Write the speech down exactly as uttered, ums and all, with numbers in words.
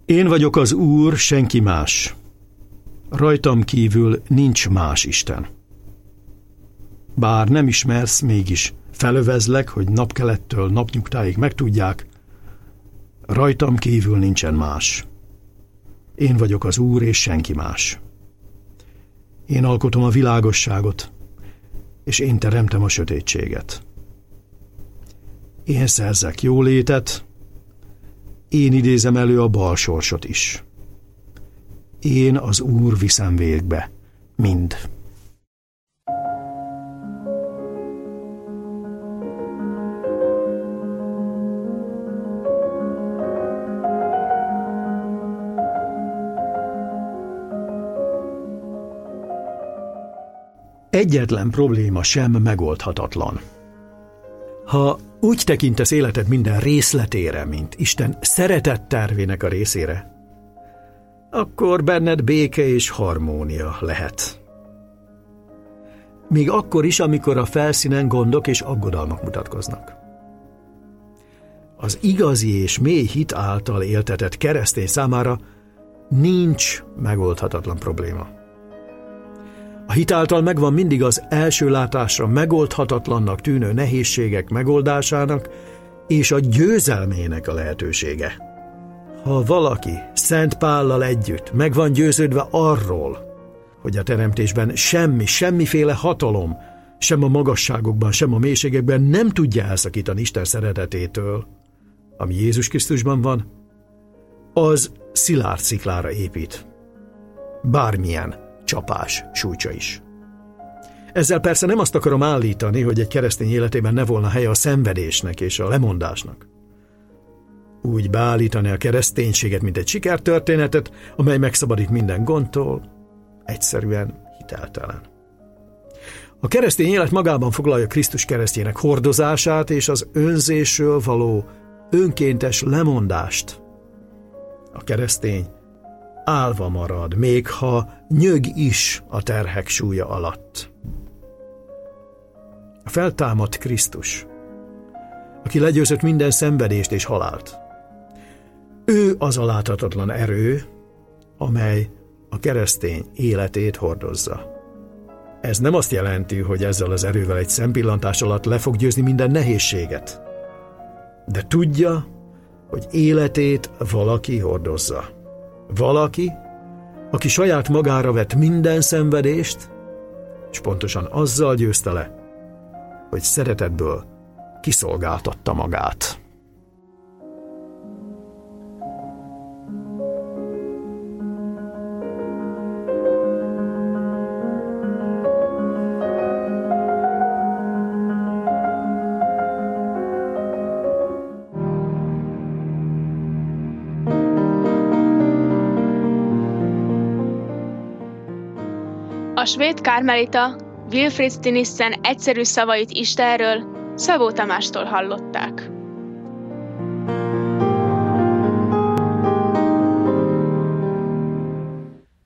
Én vagyok az Úr, senki más. Rajtam kívül nincs más Isten. Bár nem ismersz, mégis felövezlek, hogy napkelettől napnyugtáig megtudják, rajtam kívül nincsen más. Én vagyok az Úr, és senki más. Én alkotom a világosságot, és én teremtem a sötétséget. Én szerzek jólétet, én idézem elő a bal sorsot is. Én az Úr viszem végbe mind. Egyetlen probléma sem megoldhatatlan. Ha úgy tekintesz életed minden részletére, mint Isten szeretett tervének a részére, akkor benned béke és harmónia lehet. Még akkor is, amikor a felszínen gondok és aggodalmak mutatkoznak. Az igazi és mély hit által éltetett keresztény számára nincs megoldhatatlan probléma. A hit által megvan mindig az első látásra megoldhatatlannak tűnő nehézségek megoldásának és a győzelmének a lehetősége. Ha valaki Szent Pállal együtt meg van győződve arról, hogy a teremtésben semmi, semmiféle hatalom, sem a magasságokban, sem a mélységekben nem tudja elszakítani Isten szeretetétől, ami Jézus Krisztusban van, az szilárd sziklára épít. Bármilyen csapás sújtsa is. Ezzel persze nem azt akarom állítani, hogy egy keresztény életében ne volna helye a szenvedésnek és a lemondásnak. Úgy beállítani a kereszténységet, mint egy sikertörténetet, amely megszabadít minden gondtól, egyszerűen hiteltelen. A keresztény élet magában foglalja Krisztus keresztjének hordozását és az önzésről való önkéntes lemondást. A keresztény állva marad, még ha nyög is a terhek súlya alatt. A feltámadt Krisztus, aki legyőzött minden szenvedést és halált. Ő az a láthatatlan erő, amely a keresztény életét hordozza. Ez nem azt jelenti, hogy ezzel az erővel egy szempillantás alatt le fog győzni minden nehézséget. De tudja, hogy életét valaki hordozza. Valaki, aki saját magára vett minden szenvedést, és pontosan azzal győzte le, hogy szeretetből kiszolgáltatta magát. A svéd karmelita Wilfrid Stinissen egyszerű szavait Istenről Szabó Tamástól hallották.